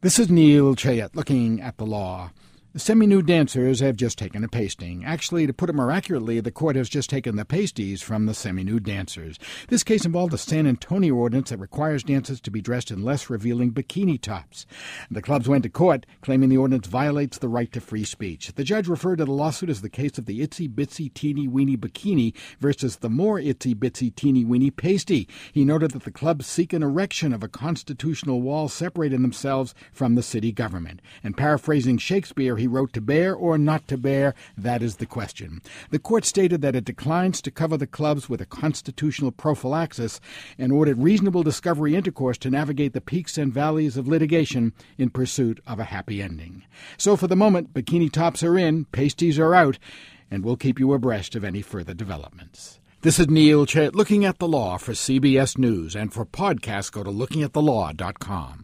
This is Neil Chayet looking at the law. The semi-nude dancers have just taken a pasting. Actually, to put it more accurately, the court has just taken the pasties from the semi-nude dancers. This case involved a San Antonio ordinance that requires dancers to be dressed in less revealing bikini tops. The clubs went to court, claiming the ordinance violates the right to free speech. The judge referred to the lawsuit as the case of the itsy-bitsy teeny-weeny bikini versus the more itsy-bitsy teeny-weeny pasty. He noted that the clubs seek an erection of a constitutional wall separating themselves from the city government. And paraphrasing Shakespeare, he wrote, "To bear or not to bear, that is the question." The court stated that it declines to cover the clubs with a constitutional prophylaxis and ordered reasonable discovery intercourse to navigate the peaks and valleys of litigation in pursuit of a happy ending. So for the moment, bikini tops are in, pasties are out, and we'll keep you abreast of any further developments. This is Neil Chayet looking at the law for CBS News, and for podcasts go to lookingatthelaw.com.